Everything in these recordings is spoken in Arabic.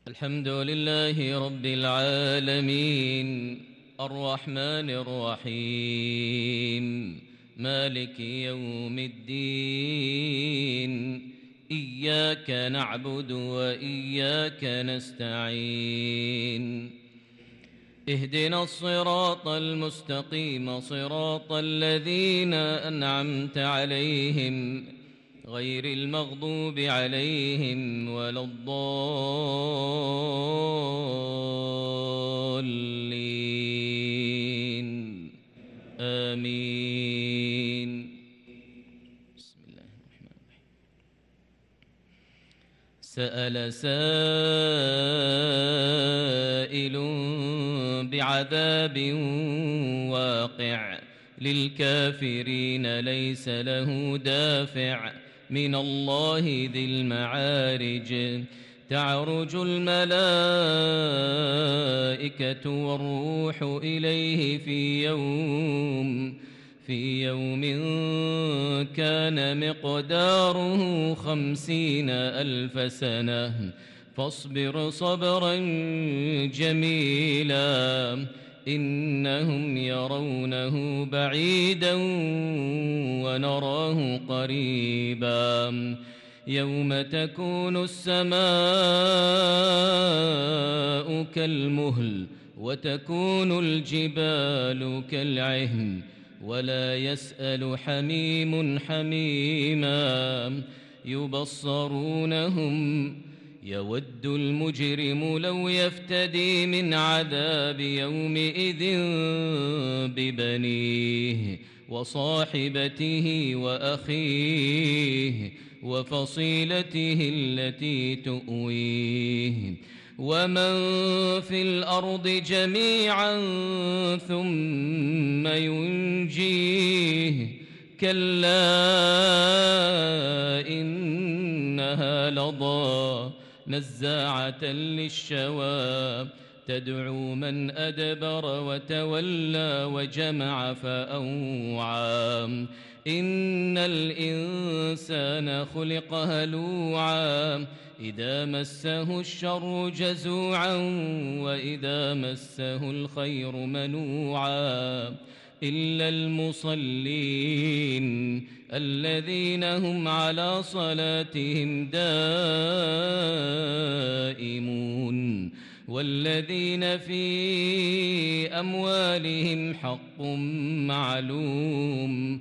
الحمد لله رب العالمين الرحمن الرحيم مالك يوم الدين إياك نعبد وإياك نستعين اهدنا الصراط المستقيم صراط الذين أنعمت عليهم غير المغضوب عليهم ولا الضالين آمين. بسم الله الرحمن الرحيم. سأل سائل بعذاب واقع للكافرين ليس له دافع من الله ذي المعارج تعرج الملائكة والروح إليه في يوم كان مقداره 50,000 سنة فاصبر صبرا جميلا إنهم يرونه بعيدا ونراه قريبا يوم تكون السماء كالمهل وتكون الجبال كالعهن ولا يسأل حميم حميما يبصرونهم يود المجرم لو يفتدي من عذاب يومئذ ببنيه وصاحبته وأخيه وفصيلته التي تؤويه ومن في الأرض جميعا ثم ينجيه كلا إنها لظى نزاعة للشوى تدعو من أدبر وتولى وجمع فأوعى إن الإنسان خلق هلوعا إذا مسه الشر جزوعا وإذا مسه الخير منوعا إلا المصلين الذين هم على صلاتهم دائمون والذين في أموالهم حق معلوم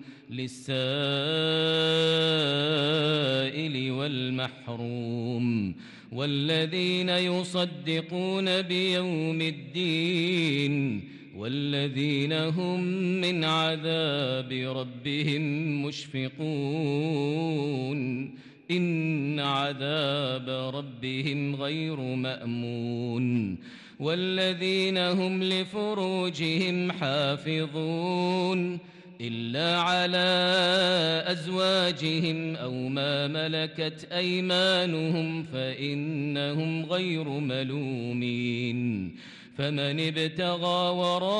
للسائل والمحروم والذين يصدقون بيوم الدين والذين هم من عذاب ربهم مشفقون إن عذاب ربهم غير مأمون والذين هم لفروجهم حافظون إلا على أزواجهم أو ما ملكت أيمانهم فإنهم غير ملومين فمن ابتغى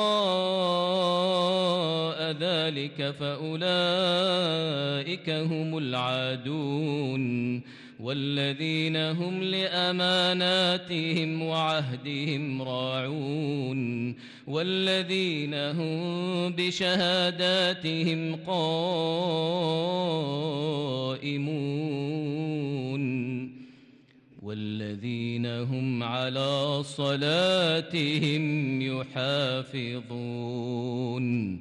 وراء ذلك فأولئك هم العادون والذين هم لأماناتهم وعهدهم راعون والذين هم بشهاداتهم قائمون والذين هم على صلاتهم يحافظون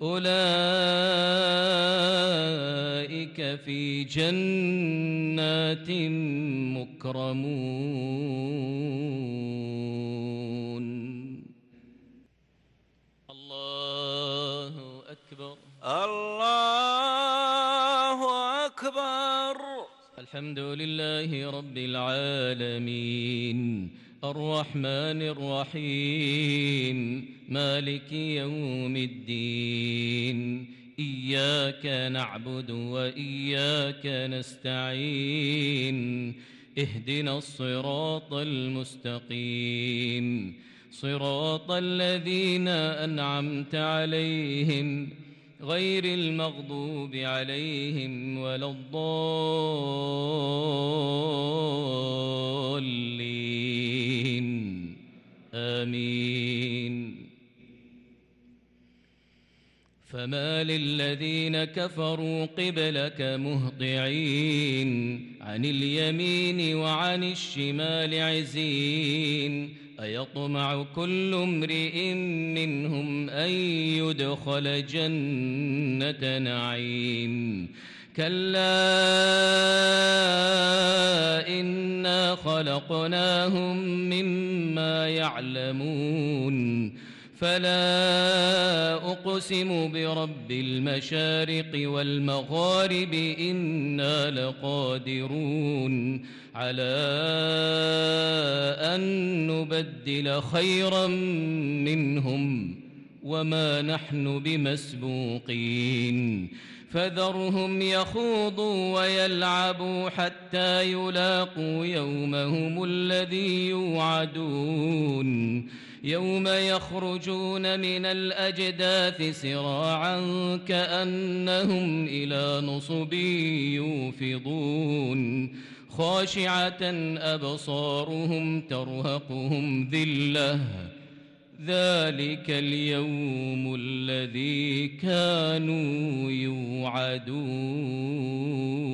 أولئك في جنات مكرمون. الله أكبر الله أكبر. الحمد لله رب العالمين الرحمن الرحيم مالك يوم الدين إياك نعبد وإياك نستعين اهدنا الصراط المستقيم صراط الذين أنعمت عليهم غير المغضوب عليهم ولا الضالين فما للذين كفروا قبلك مهطعين عن اليمين وعن الشمال عزين أيطمع كل امرئ منهم أن يدخل جنة نعيم كلا إنا خلقناهم مما يعلمون فلا أقسم برب المشارق والمغارب إنا لقادرون على أن نبدل خيرا منهم وما نحن بمسبوقين فذرهم يخوضوا ويلعبوا حتى يلاقوا يومهم الذي يوعدون يوم يخرجون من الأجداث سراعا كأنهم إلى نصب يوفضون خاشعة أبصارهم ترهقهم ذلة ذلك اليوم الذي كانوا يوعدون